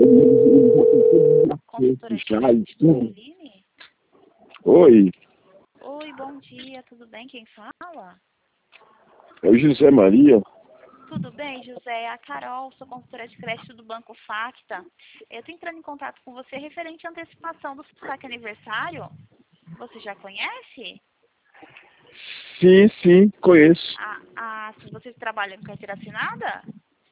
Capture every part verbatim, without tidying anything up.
Consultora Já, tudo. Caroline? Oi, Oi, bom dia, tudo bem? Quem fala? é o José Maria. Tudo bem, José? É a Carol, sou consultora de crédito do Banco Facta. Eu estou entrando em contato com você referente à antecipação do saque aniversário. Você já conhece? Sim, sim, conheço. Ah, ah, se você trabalha com carteira assinada?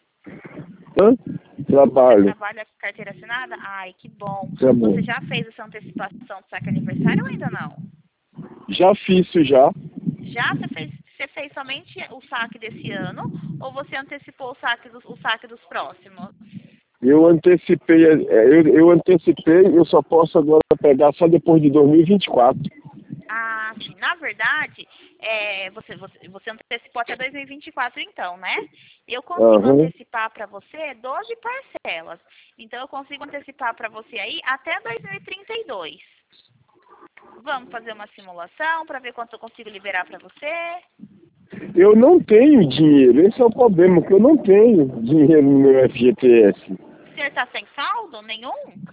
Hã? Você Trabalho. trabalha com carteira assinada? Ai, que bom. Tá bom. Você já fez essa antecipação do saque aniversário ou ainda não? Já fiz isso já. Já você fez, você fez somente o saque desse ano ou você antecipou o saque dos, o saque dos próximos? Eu antecipei, é, eu, eu antecipei, eu só posso agora pegar só depois de dois mil e vinte e quatro. Ah, sim. Na verdade, é, você, você, você antecipou até dois mil e vinte e quatro, então, né? Eu consigo Aham. antecipar para você doze parcelas. Então, eu consigo antecipar para você aí até dois mil e trinta e dois. Vamos fazer uma simulação para ver quanto eu consigo liberar para você? Eu não tenho dinheiro, esse é o problema, que eu não tenho dinheiro no meu F G T S. O senhor está sem saldo? Nenhum?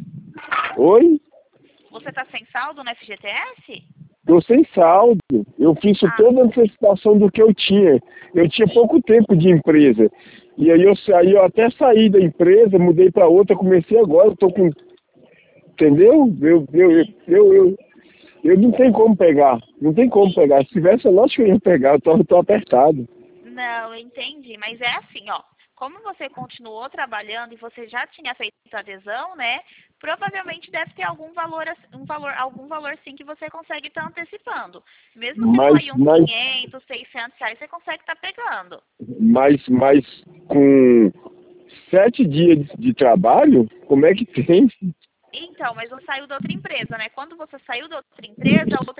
Oi? Você está sem saldo no F G T S? Tô sem saldo. Eu fiz Ah, toda a antecipação do que eu tinha. Eu tinha pouco tempo de empresa. E aí eu saí, eu até saí da empresa, mudei para outra, comecei agora, eu tô com. Entendeu? Eu, eu, eu, sim. eu, eu, eu não tenho como pegar. Não tem como pegar. Se tivesse, lógico que eu ia pegar, eu tô, eu tô apertado. Não, eu entendi, mas é assim, ó. Como você continuou trabalhando e você já tinha feito a adesão, né? Provavelmente deve ter algum valor, ass- um valor, algum valor sim que você consegue estar antecipando. Mesmo se for Mas, aí uns mas, quinhentos, seiscentos reais, você consegue estar pegando. mas, mas com sete dias de, de trabalho, como é que tem? Então, mas você saiu da outra empresa, né? Quando você saiu da outra empresa, a outra